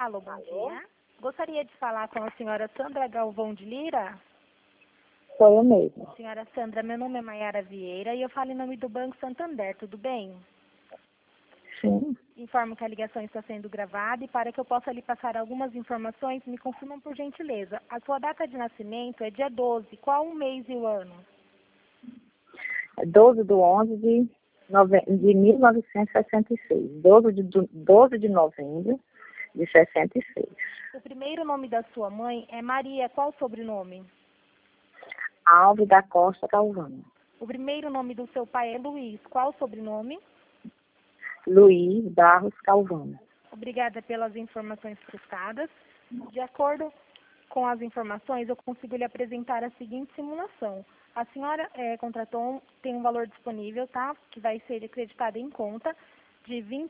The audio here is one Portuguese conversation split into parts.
Alô, bom dia. Gostaria de falar com a senhora Sandra Galvão de Lira. Sou eu mesma. Senhora Sandra, meu nome é Maiara Vieira e eu falo em nome do Banco Santander, tudo bem? Sim. Informo que a ligação está sendo gravada e para que eu possa lhe passar algumas informações, me confirmam por gentileza. A sua data de nascimento é dia 12, qual o mês e o ano? 12/11 de 1966. 12 de novembro de 66. O primeiro nome da sua mãe é Maria, qual o sobrenome? Alves da Costa Calvano. O primeiro nome do seu pai é Luiz, qual o sobrenome? Luiz Barros Calvano. Obrigada pelas informações prestadas. De acordo com as informações, eu consigo lhe apresentar a seguinte simulação. A senhora tem um valor disponível, tá? Que vai ser acreditado em conta de R$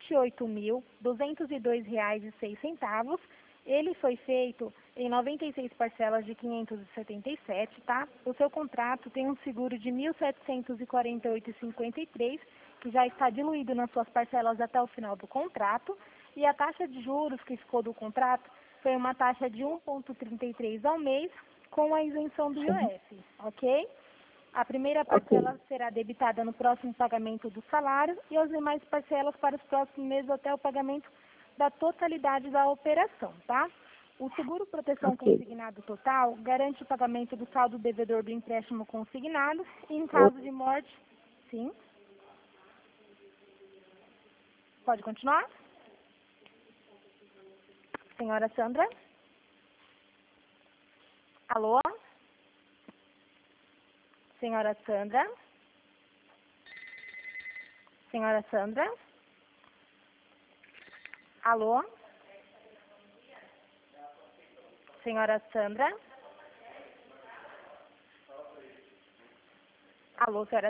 28.202,06. Ele foi feito em 96 parcelas de 577, tá? O seu contrato tem um seguro de R$ 1.748,53, que já está diluído nas suas parcelas até o final do contrato. E a taxa de juros que ficou do contrato foi uma taxa de 1,33 ao mês, com a isenção do IOF, ok? A primeira parcela será debitada no próximo pagamento do salário e as demais parcelas para os próximos meses até o pagamento da totalidade da operação, tá? O seguro proteção consignado total garante o pagamento do saldo devedor do empréstimo consignado e em caso de morte, sim. Pode continuar? Senhora Sandra? Alô? Senhora Sandra? Senhora Sandra? Alô? Senhora Sandra? Alô, senhora